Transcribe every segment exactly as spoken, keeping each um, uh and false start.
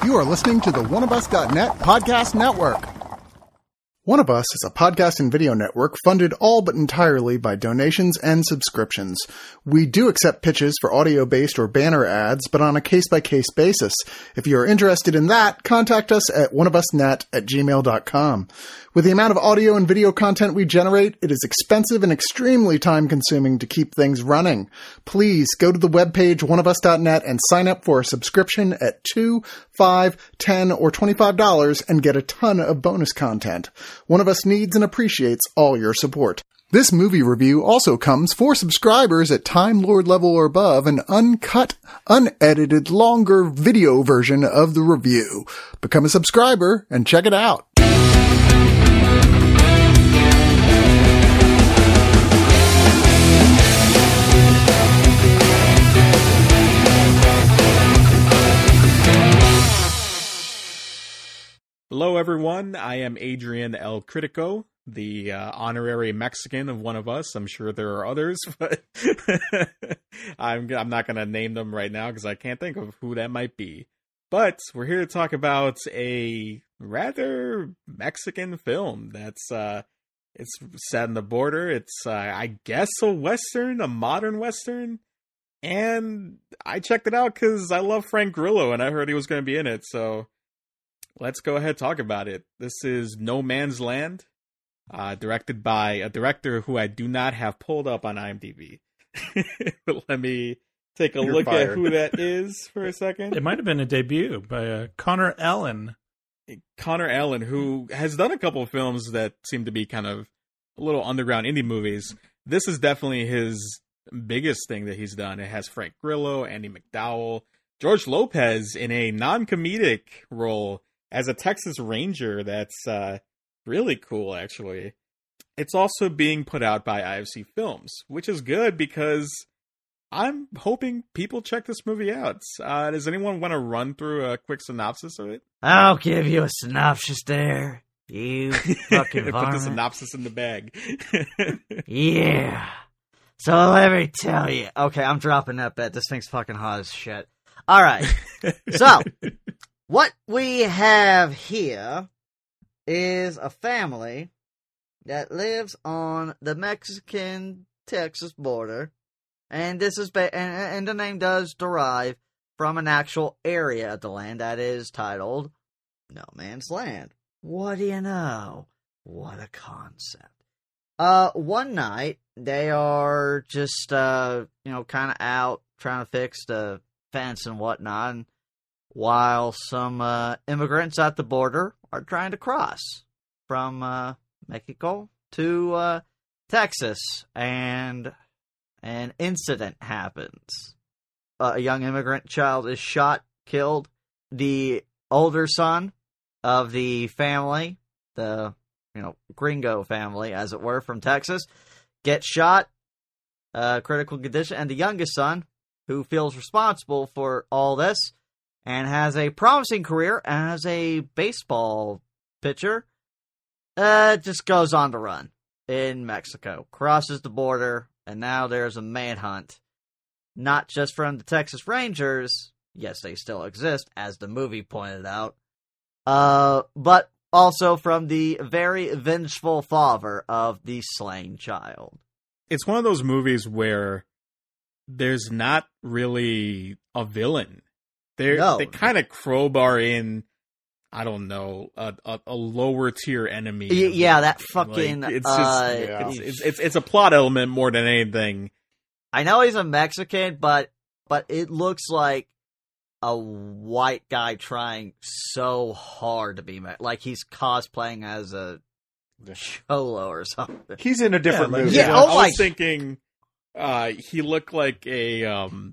You are listening to the one of us dot net podcast network. One of Us is a podcast and video network funded all but entirely by donations and subscriptions. We do accept pitches for audio-based or banner ads, but on a case-by-case basis. If you are interested in that, contact us at one of us net at gmail dot com. With the amount of audio and video content we generate, it is expensive and extremely time-consuming to keep things running. Please go to the webpage one of us dot net and sign up for a subscription at two dollars, five dollars, ten dollars, or twenty-five dollars and get a ton of bonus content. One of Us needs and appreciates all your support. This movie review also comes for subscribers at Time Lord level or above, an uncut, unedited, longer video version of the review. Become a subscriber and check it out. Hello, everyone. I am Adrian El Critico, the uh, honorary Mexican of One of Us. I'm sure there are others, but I'm, I'm not going to name them right now because I can't think of who that might be. But we're here to talk about a rather Mexican film that's uh, it's set in the border. It's, uh, I guess, a Western, a modern Western. And I checked it out because I love Frank Grillo, and I heard he was going to be in it, so let's go ahead and talk about it. This is No Man's Land, uh, directed by a director who I do not have pulled up on IMDb. But let me take a You're look fired. at who that is for a second. It might have been a debut by uh, Connor Allen. Connor Allen, who has done a couple of films that seem to be kind of a little underground indie movies. This is definitely his biggest thing that he's done. It has Frank Grillo, Andy McDowell, George Lopez in a non-comedic role as a Texas Ranger. That's uh, really cool, actually. It's also being put out by I F C Films, which is good because I'm hoping people check this movie out. Uh, does anyone want to run through a quick synopsis of it? I'll give you a synopsis there, you fucking Put varmint. the synopsis in the bag. Yeah. So let me tell you. Okay, I'm dropping that bet. This thing's fucking hot as shit. All right. So, what we have here is a family that lives on the Mexican-Texas border, and this is ba- and, and the name does derive from an actual area of the land that is titled No Man's Land. What do you know? What a concept. Uh, one night, they are just, uh, you know, kind of out trying to fix the fence and whatnot, and while some uh, immigrants at the border are trying to cross from uh, Mexico to uh, Texas, and an incident happens. Uh, a young immigrant child is shot, killed. The older son of the family, the you know gringo family, as it were, from Texas, gets shot, uh, critical condition, and the youngest son, who feels responsible for all this and has a promising career as a baseball pitcher, uh, just goes on the run in Mexico, crosses the border, and now there's a manhunt. Not just from the Texas Rangers, yes, they still exist, as the movie pointed out, uh, but also from the very vengeful father of the slain child. It's one of those movies where there's not really a villain. They're, No. They kind of crowbar in, I don't know, a, a, a lower tier enemy. Y- yeah, that fucking, Like, it's just uh, it's, it's, it's it's a plot element more than anything. I know he's a Mexican, but but it looks like a white guy trying so hard to be Me- like he's cosplaying as a cholo or something. He's in a different Yeah, like- movie. Yeah, I oh my- was thinking uh, he looked like a, um,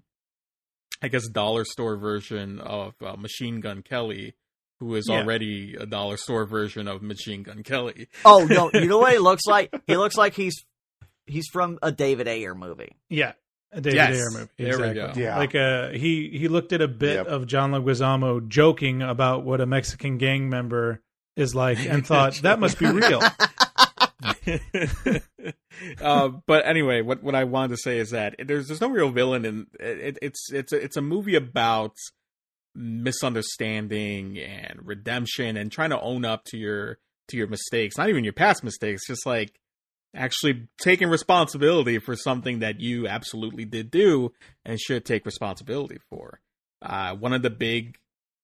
I guess, dollar store version of uh, Machine Gun Kelly, who is Yeah. already a dollar store version of Machine Gun Kelly. Oh no, you know what he looks like? He looks like he's he's from a David Ayer movie. Yeah, a David Yes, Ayer movie. there we Exactly. go. Yeah. Like uh, he he looked at a bit Yep. of John Leguizamo joking about what a Mexican gang member is like, and thought that must be real. uh, but anyway, what what I wanted to say is that there's there's no real villain, and it, it's it's a, it's a movie about misunderstanding and redemption and trying to own up to your to your mistakes, not even your past mistakes, just like actually taking responsibility for something that you absolutely did do and should take responsibility for. Uh, one of the big,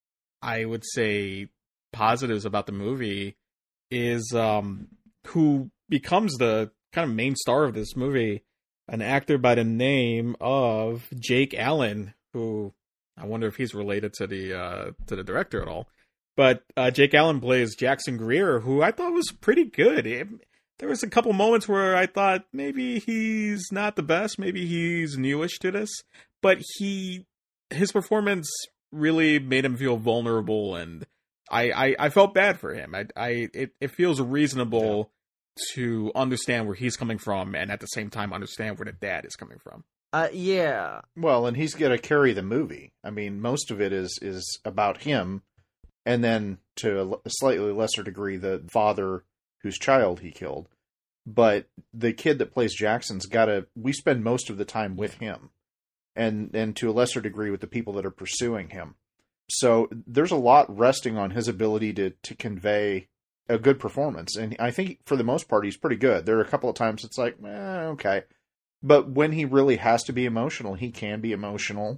I would say, positives about the movie is um, who becomes the kind of main star of this movie, an actor by the name of Jake Allen, who I wonder if he's related to the uh, to the director at all. But uh, Jake Allen plays Jackson Greer, who I thought was pretty good. It, there was a couple moments where I thought maybe he's not the best, maybe he's newish to this, but he his performance really made him feel vulnerable, and I, I, I felt bad for him. I, I it, it feels reasonable yeah. to understand where he's coming from, and at the same time understand where the dad is coming from. Uh, yeah. Well, and he's going to carry the movie. I mean, most of it is is about him, and then to a slightly lesser degree, the father whose child he killed. But the kid that plays Jackson's got to. We spend most of the time with him, and and to a lesser degree with the people that are pursuing him. So there's a lot resting on his ability to to convey a good performance, and I think for the most part he's pretty good. There are a couple of times it's like, eh, okay, but when he really has to be emotional, he can be emotional.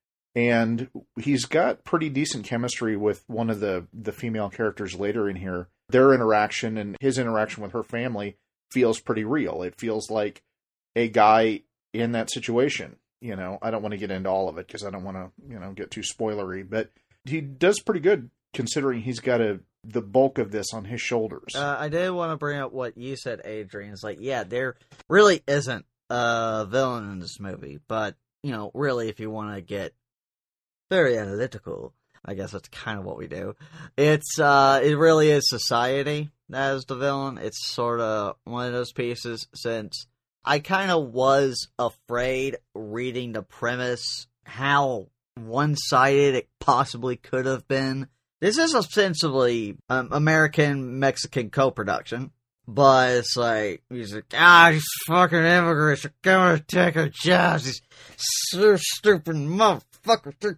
And he's got pretty decent chemistry with one of the, the female characters later in here. Their interaction and his interaction with her family feels pretty real. It feels like a guy in that situation. You know, I don't want to get into all of it because I don't want to, you know, get too spoilery. But he does pretty good considering he's got a the bulk of this on his shoulders. Uh, I did want to bring up what you said, Adrian. It's like, yeah, there really isn't a villain in this movie. But, you know, really, if you want to get very analytical, I guess that's kind of what we do. It's, uh, it really is society that is the villain. It's sort of one of those pieces, since I kind of was afraid reading the premise how one-sided it possibly could have been. This is ostensibly um, American-Mexican co-production, but it's like, he's like, ah, these fucking immigrants are gonna take our jobs, these so stupid motherfuckers.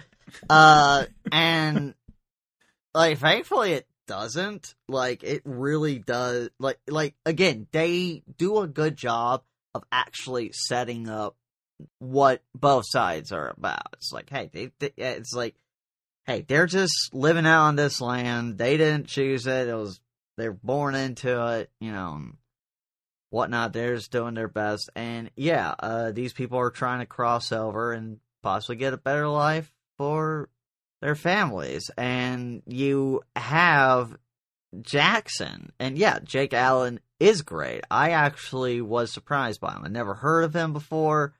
Uh, and, like, thankfully it doesn't. Like, it really does. Like, like again, they do a good job of actually setting up what both sides are about. It's like, hey, they, they, it's like, hey, they're just living out on this land. They didn't choose it. It was, they're born into it, you know, and whatnot. They're just doing their best. And yeah, uh, these people are trying to cross over and possibly get a better life for their families. And you have Jackson. And yeah, Jake Allen is great. I actually was surprised by him. I never heard of him before.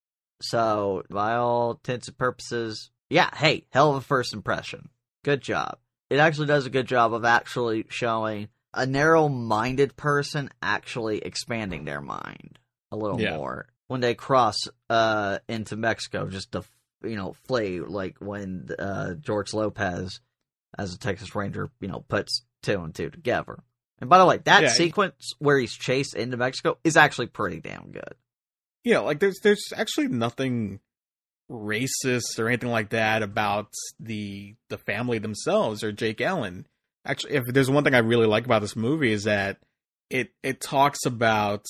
So, by all intents and purposes, yeah, hey, hell of a first impression. Good job. It actually does a good job of actually showing a narrow-minded person actually expanding their mind a little yeah. more when they cross uh, into Mexico, just to, you know, flee, like when uh, George Lopez, as a Texas Ranger, you know, puts two and two together. And by the way, that yeah, sequence where he's chased into Mexico is actually pretty damn good. Yeah, like there's there's actually nothing racist or anything like that about the the family themselves or Jake Allen. Actually, if there's one thing I really like about this movie is that it it talks about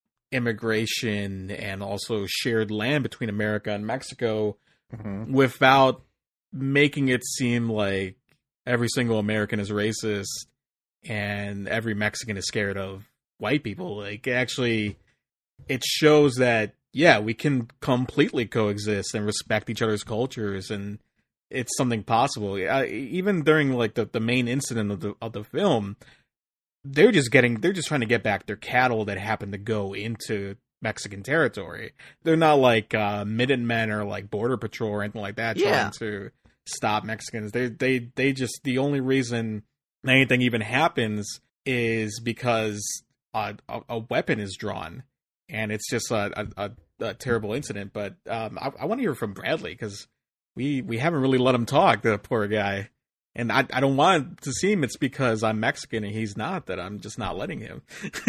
immigration and also shared land between America and Mexico mm-hmm. without making it seem like every single American is racist and every Mexican is scared of white people. Like, actually, it shows that, yeah, we can completely coexist and respect each other's cultures, and it's something possible. Uh, even during like the, the main incident of the of the film, they're just getting they're just trying to get back their cattle that happened to go into Mexican territory. They're not like uh, Minutemen or like Border Patrol or anything like that yeah. trying to stop Mexicans. They they they just the only reason anything even happens is because a, a, a weapon is drawn. And it's just a, a, a terrible incident. But um, I, I want to hear from Bradley, because we, we haven't really let him talk, the poor guy. And I, I don't want to seem it's because I'm Mexican and he's not, that I'm just not letting him.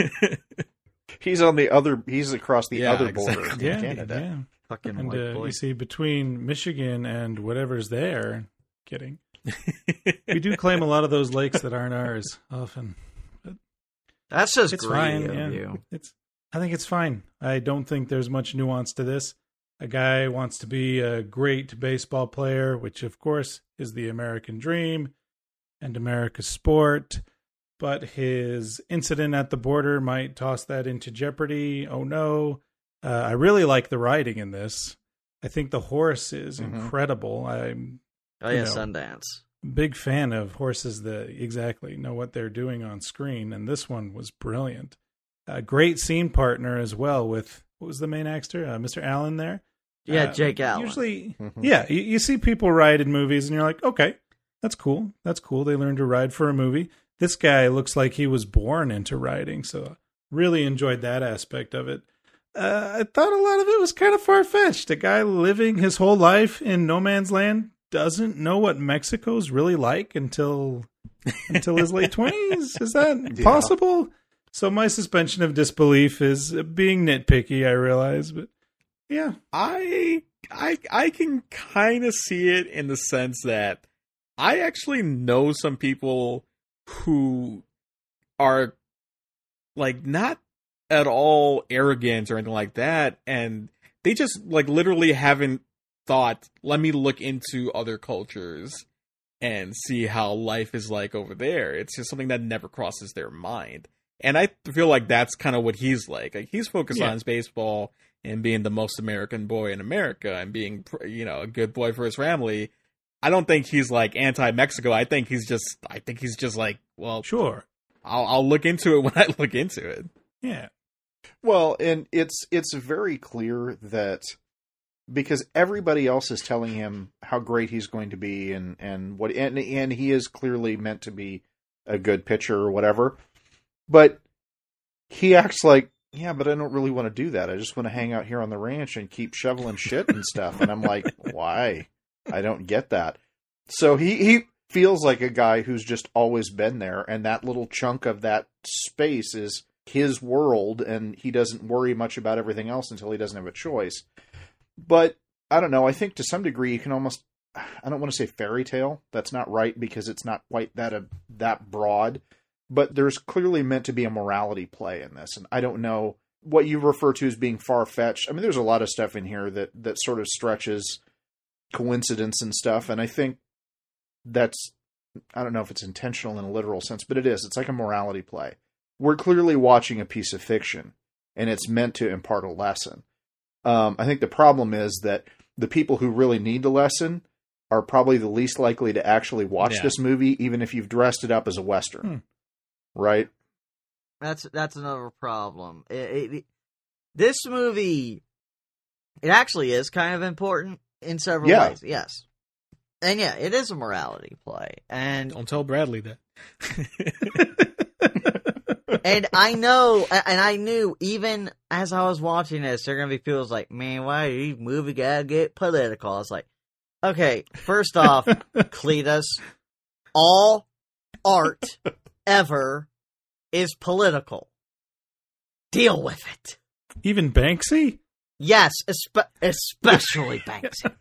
He's on the other, he's across the yeah, other border exactly. in yeah, Canada. Yeah. Fucking and white uh, boy. you see, between Michigan and whatever's there, Kidding. We do claim a lot of those lakes that aren't ours often. But That's just it's greedy fine. of Yeah. you. It's. I think it's fine. I don't think there's much nuance to this. A guy wants to be a great baseball player, which of course is the American dream and America's sport. But his incident at the border might toss that into jeopardy. Oh no. Uh, I really like the writing in this. I think the horse is Mhm. incredible. I'm Oh You yeah, know. Sundance. a big fan of horses that exactly know what they're doing on screen, and this one was brilliant. A great scene partner as well with, what was the main actor? Uh, Mister Allen there? Yeah, Uh, Jake Allen. Usually, Mhm. yeah, you, you see people ride in movies and you're like, okay, that's cool. That's cool. They learned to ride for a movie. This guy looks like he was born into riding, so really enjoyed that aspect of it. Uh, I thought a lot of it was kind of far-fetched. A guy living his whole life in no man's land doesn't know what Mexico's really like until until his late twenties. Is that Yeah. possible? So my suspension of disbelief is being nitpicky, I realize, but yeah. I I I can kind of see it in the sense that I actually know some people who are like not at all arrogant or anything like that, and they just like literally haven't thought, let me look into other cultures and see how life is like over there. It's just something that never crosses their mind. And I feel like that's kind of what he's like. Like he's focused Yeah. on his baseball and being the most American boy in America and being, you know, a good boy for his family. I don't think he's like anti-Mexico. I think he's just, I think he's just like, well, Sure. I'll, I'll look into it when I look into it. Yeah. Well, and it's it's very clear that because everybody else is telling him how great he's going to be and, and what and, and he is clearly meant to be a good pitcher or whatever. But he acts like, yeah, but I don't really want to do that. I just want to hang out here on the ranch and keep shoveling shit and stuff. And I'm like, why? I don't get that. So he, he feels like a guy who's just always been there, and that little chunk of that space is his world, and he doesn't worry much about everything else until he doesn't have a choice. But I don't know. I think to some degree you can almost, I don't want to say fairy tale. That's not right because it's not quite that uh, that broad. But there's clearly meant to be a morality play in this, and I don't know what you refer to as being far-fetched. I mean, there's a lot of stuff in here that that sort of stretches coincidence and stuff, and I think that's, I don't know if it's intentional in a literal sense, but it is. It's like a morality play. We're clearly watching a piece of fiction, and it's meant to impart a lesson. Um, I think the problem is that the people who really need the lesson are probably the least likely to actually watch Yeah. this movie, even if you've dressed it up as a Western. Hmm. Right? That's that's another problem. It, it, it- this movie, it actually is kind of important in several Yeah. ways. Yes, and yeah, it is a morality play, and Don't tell Bradley that. and I know, and I knew even as I was watching this, there are gonna be people who's like, "Man, why do these movie guys get political?" I was like, "Okay, first off, Cletus, all art ever is political. Deal with it." Even Banksy? Yes, espe- especially Banksy.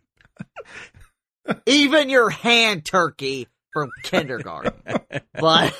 Even your hand turkey from kindergarten. But,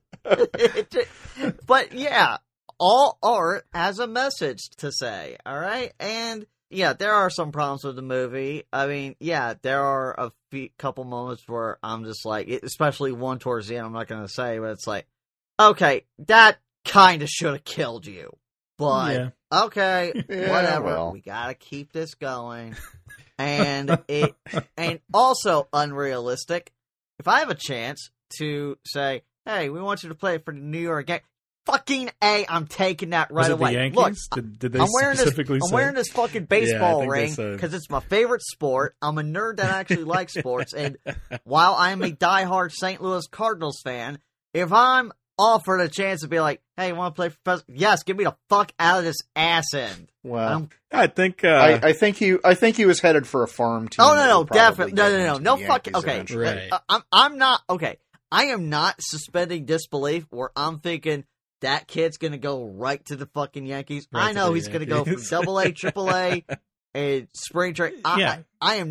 but yeah, all art has a message to say, all right? And yeah, there are some problems with the movie. I mean, yeah, there are a few, couple moments where I'm just like, especially one towards the end, I'm not going to say, but it's like, okay, that kind of should have killed you. But, Yeah. okay, Yeah, whatever. well. We got to keep this going. And it, and also unrealistic. If I have a chance to say, hey, we want you to play for the New York Yankees, fucking A, I'm taking that right Was it away. the Yankees? Look, did, did they I'm wearing this. specifically I'm say? wearing this fucking Yeah, I baseball think they ring said. because it's my favorite sport. I'm a nerd that actually likes sports, and while I am a diehard Saint Louis Cardinals fan, if I'm offered a chance to be like, "Hey, you want to play for president?" Yes, get me the fuck out of this ass end. Well, I'm- I think. Uh, I, I think he, I think he was headed for a farm team. Oh that no, no, would probably definitely, no, get no, him no, to no, the fuck. Yankees Okay, eventually. Right. Uh, I'm, I'm not okay. I am not suspending disbelief where I'm thinking that kid's gonna go right to the fucking Yankees. Right I to know the he's gonna go from Yankees. Double A, Triple A, and spring training. I, Yeah. I, I am not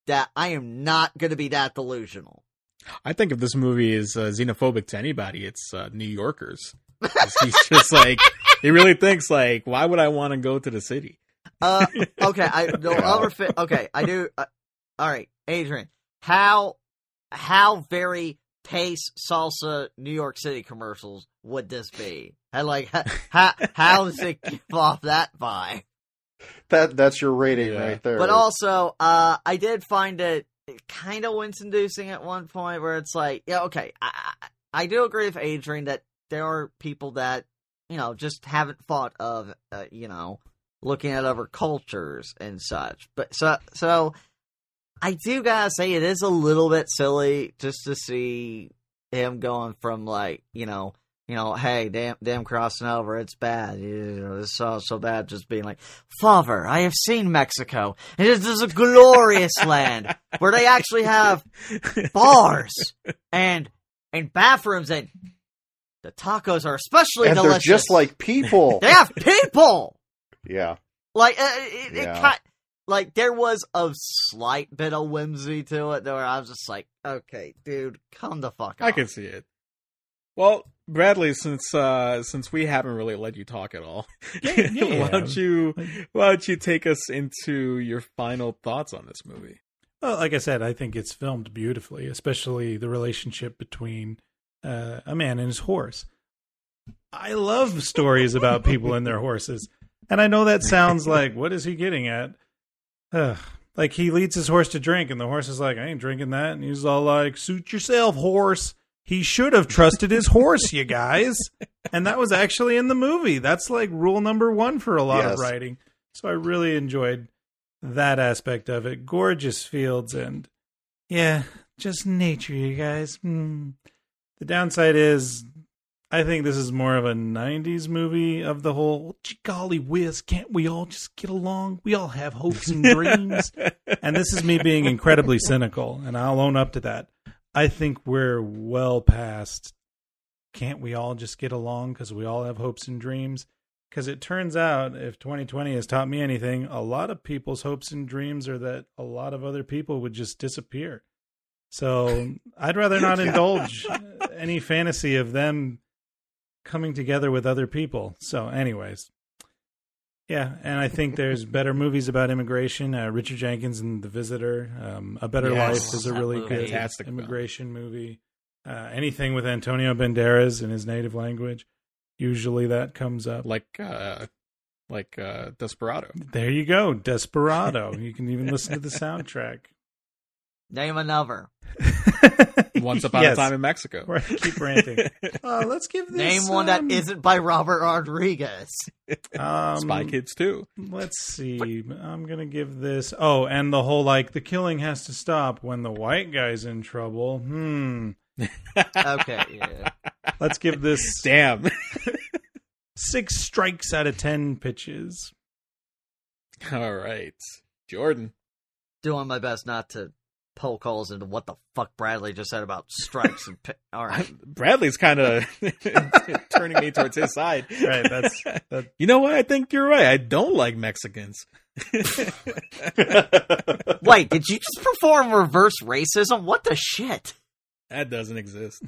that I am not going to be that delusional. I think if this movie is uh, xenophobic to anybody, it's uh, New Yorkers. He's just like, he really thinks like, why would I want to go to the city? Uh, okay, I no other fit. Okay, I do. Uh, all right, Adrian, how how very pace salsa New York City commercials would this be? How, like how how does it give off that vibe? That that's your rating Yeah. right there. But also, uh, I did find it kind of wince-inducing at one point, where it's like, yeah, okay, I, I I do agree with Adrian that there are people that, you know, just haven't thought of, uh, you know, looking at other cultures and such. But so, so I do gotta say it is a little bit silly just to see him going from like, you know, you know, hey, damn, damn, crossing over, it's bad. You know, it's so so bad. Just being like, Father, I have seen Mexico, and it is a glorious land where they actually have bars and and bathrooms, and the tacos are especially and delicious. they're just like people. They have people. Yeah. Like, uh, it, Yeah. it kind, like there was a slight bit of whimsy to it, where I was just like, okay, dude, come the fuck off. I can see it. Well, Bradley, since uh, since we haven't really let you talk at all, Yeah, yeah. why don't you why don't you take us into your final thoughts on this movie? Well, like I said, I think it's filmed beautifully, especially the relationship between uh, a man and his horse. I love stories about people and their horses. And I know that sounds like, what is he getting at? Ugh. Like, he leads his horse to drink, and the horse is like, I ain't drinking that. And he's all like, suit yourself, horse. He should have trusted his horse, you guys. And that was actually in the movie. That's like rule number one for a lot Yes. of writing. So I really enjoyed that aspect of it. Gorgeous fields and, yeah, just nature, you guys. Mm. The downside is, I think this is more of a nineties movie of the whole, gee golly whiz, can't we all just get along? We all have hopes and dreams. And this is me being incredibly cynical, and I'll own up to that. I think we're well past, can't we all just get along because we all have hopes and dreams? Because it turns out, if twenty twenty has taught me anything, a lot of people's hopes and dreams are that a lot of other people would just disappear. So I'd rather not indulge any fantasy of them coming together with other people. So anyways, yeah, and I think there's better movies about immigration. Uh, Richard Jenkins and The Visitor. Um, A Better Yes. Life is a That really movie. good Fantastic film. immigration movie. Uh, anything with Antonio Banderas in his native language, usually that comes up. Like uh, like uh, Desperado. There you go, Desperado. You can even listen to the soundtrack. Name another. Once Upon Yes. a Time in Mexico. Right, keep ranting. Uh, let's give this Name one um, that isn't by Robert Rodriguez. um, Spy Kids too. Let's see. I'm gonna give this. Oh, and the whole like the killing has to stop when the white guy's in trouble. Hmm. Okay, yeah. Let's give this Damn. six strikes out of ten pitches. All right, Jordan. Doing my best not to poke holes into what the fuck Bradley just said about strikes and pi- all right. Bradley's kind of turning me towards his side. Right. That's that. You know what? I think you're right. I don't like Mexicans. Wait, did you just perform reverse racism? What the shit? That doesn't exist.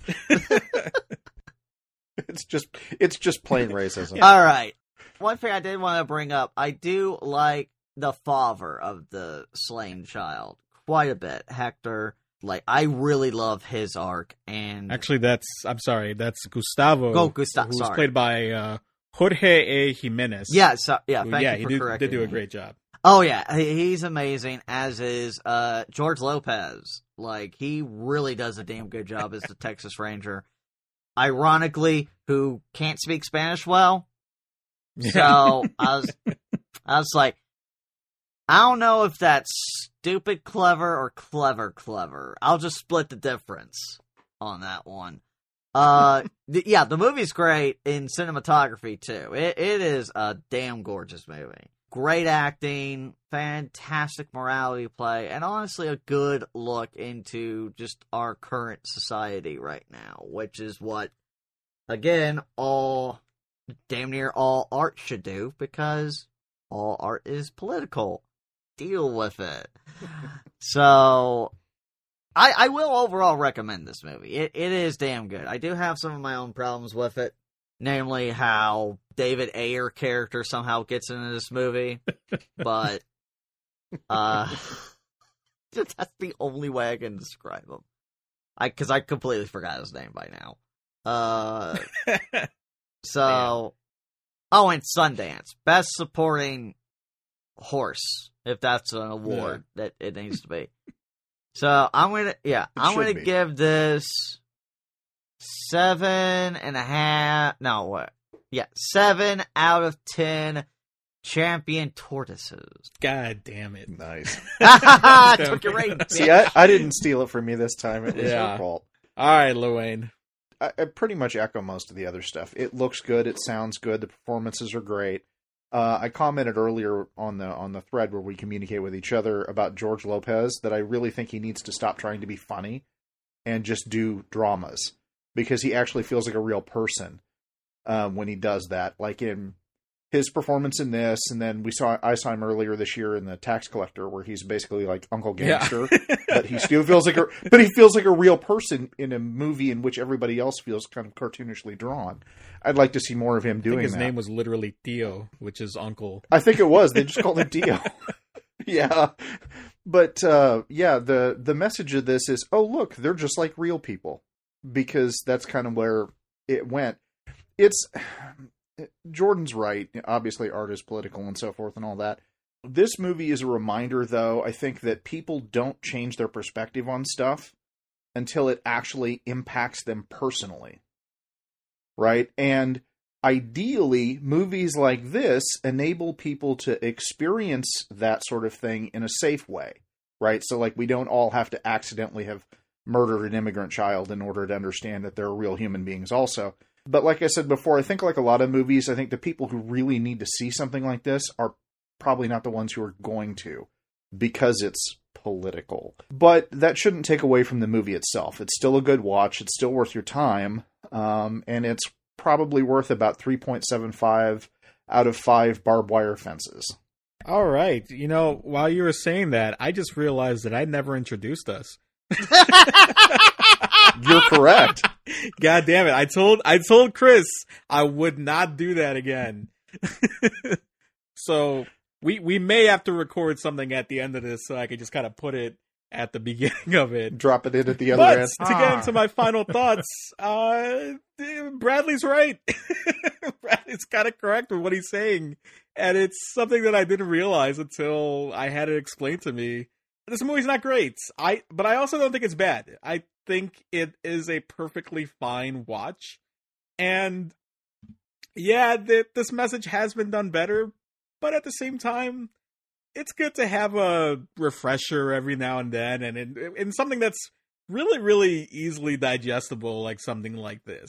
It's just it's just plain racism. All right. One thing I did want to bring up, I do like the father of the slain child quite a bit, Hector. Like, I really love his arc, and Actually, that's I'm sorry. That's Gustavo. Go, Gustavo, Who's sorry. played by uh, Jorge A. Jimenez. yeah, so, yeah, Who- thank yeah, you he for did, correcting did do a me. great job. Oh yeah, he- he's amazing. As is uh, George Lopez. Like, he really does a damn good job as the Texas Ranger. Ironically, who can't speak Spanish well. So I was, I was like, I don't know if that's stupid clever or clever clever. I'll just split the difference on that one. Uh, th- yeah, the movie's great in cinematography too. It it is a damn gorgeous movie. Great acting, fantastic morality play, and honestly a good look into just our current society right now, which is what, again, all, damn near all art should do, because all art is political. Deal with it. So, I, I will overall recommend this movie. It, it is damn good. I do have some of my own problems with it, namely how David Ayer character somehow gets into this movie, but uh, that's the only way I can describe him. I because I completely forgot his name by now. Uh, so, oh, and Sundance, best supporting horse, if that's an award yeah. that it needs to be. So I'm gonna, yeah, it I'm gonna be. give this seven and a half. No, what? Yeah, seven out of ten champion tortoises. God damn it! Nice. Took your rating. See, I, I didn't steal it from you this time. It was yeah. your fault. All right, Luane. I, I pretty much echo most of the other stuff. It looks good. It sounds good. The performances are great. Uh, I commented earlier on the on the thread where we communicate with each other about George Lopez that I really think he needs to stop trying to be funny and just do dramas, because he actually feels like a real person um, when he does that. Like in his performance in this, and then we saw I saw him earlier this year in The Tax Collector, where he's basically like Uncle Gangster, yeah. but he still feels like a but he feels like a real person in a movie in which everybody else feels kind of cartoonishly drawn. I'd like to see more of him doing I think his that. name was literally Theo, which is Uncle. I think it was. They just called him Theo. Yeah. But, uh, yeah, the, the message of this is, oh, look, they're just like real people. Because that's kind of where it went. It's... Jordan's right. Obviously, art is political and so forth and all that. This movie is a reminder, though, I think, that people don't change their perspective on stuff until it actually impacts them personally. Right? And ideally, movies like this enable people to experience that sort of thing in a safe way. Right? So, like, we don't all have to accidentally have murdered an immigrant child in order to understand that they're real human beings also. But like I said before, I think like a lot of movies, I think the people who really need to see something like this are probably not the ones who are going to, because it's political. But that shouldn't take away from the movie itself. It's still a good watch. It's still worth your time. Um, and it's probably worth about three point seven five out of five barbed wire fences. All right. You know, while you were saying that, I just realized that I never introduced us. You're correct. God damn it. I told I told Chris I would not do that again. So we we may have to record something at the end of this so I can just kind of put it at the beginning of it. Drop it in at the other but end. To ah. get into my final thoughts, uh, Bradley's right. Bradley's kind of correct with what he's saying. And it's something that I didn't realize until I had it explained to me. This movie's not great, I but I also don't think it's bad. I think it is a perfectly fine watch. And yeah, th- this message has been done better, but at the same time, it's good to have a refresher every now and then, and in, in something that's really, really easily digestible, like something like this.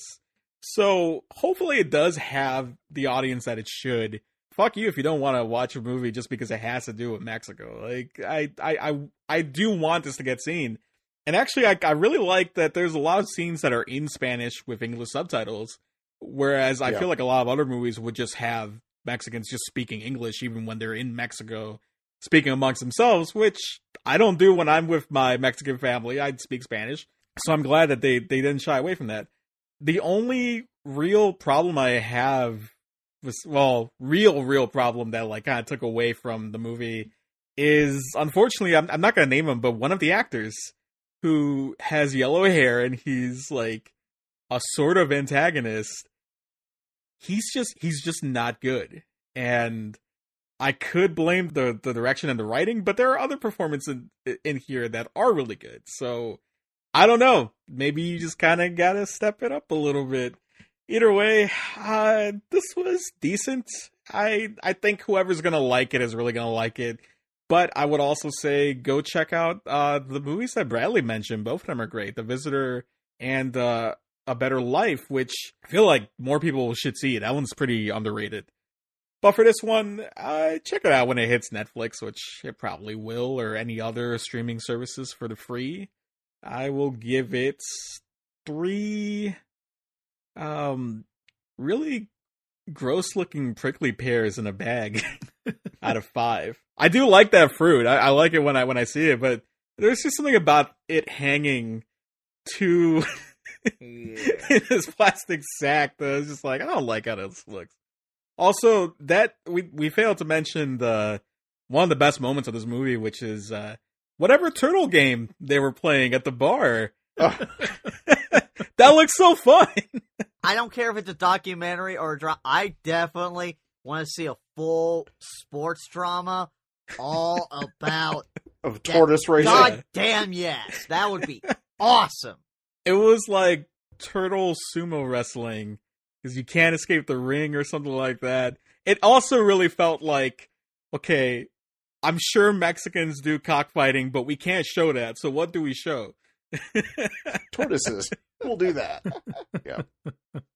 So hopefully it does have the audience that it should. Fuck you if you don't want to watch a movie just because it has to do with Mexico. Like, I, I, I, I do want this to get seen. And actually, I, I really like that there's a lot of scenes that are in Spanish with English subtitles, whereas I yeah. feel like a lot of other movies would just have Mexicans just speaking English even when they're in Mexico, speaking amongst themselves, which I don't do when I'm with my Mexican family. I speak Spanish. So I'm glad that they, they didn't shy away from that. The only real problem I have was, well, real, real problem that like kind of took away from the movie is, unfortunately, I'm, I'm not going to name him, but one of the actors who has yellow hair and he's like a sort of antagonist, he's just, he's just not good. And I could blame the, the direction and the writing, but there are other performances in, in here that are really good. So I don't know. Maybe you just kind of got to step it up a little bit. Either way, uh, this was decent. I I think whoever's going to like it is really going to like it. But I would also say go check out uh, the movies that Bradley mentioned. Both of them are great. The Visitor and uh, A Better Life, which I feel like more people should see. That one's pretty underrated. But for this one, uh, check it out when it hits Netflix, which it probably will, or any other streaming services for the free. I will give it three um, really gross-looking prickly pears in a bag out of five. I do like that fruit. I, I like it when I when I see it, but there's just something about it hanging to Yeah. in this plastic sack that I was just like, I don't like how this looks. Also, that we we failed to mention the one of the best moments of this movie, which is uh, whatever turtle game they were playing at the bar. Oh. That looks so fun. I don't care if it's a documentary or a drama. I definitely want to see a full sports drama all about Of tortoise racing. God damn yes. That would be awesome. It was like turtle sumo wrestling because you can't escape the ring or something like that. It also really felt like, okay, I'm sure Mexicans do cockfighting, but we can't show that. So what do we show? Tortoises. We'll do that. Yeah.